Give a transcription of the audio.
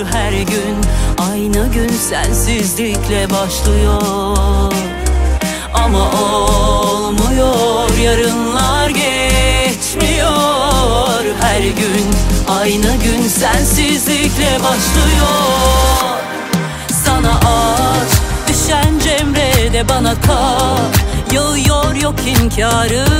her gün. Aynı gün sensizlikle başlıyor. Ama olmuyor, yarınlar geçmiyor. Her gün aynı gün sensizlikle başlıyor. Sana aç düşen cemre de bana kar. Yağıyor yok inkarı.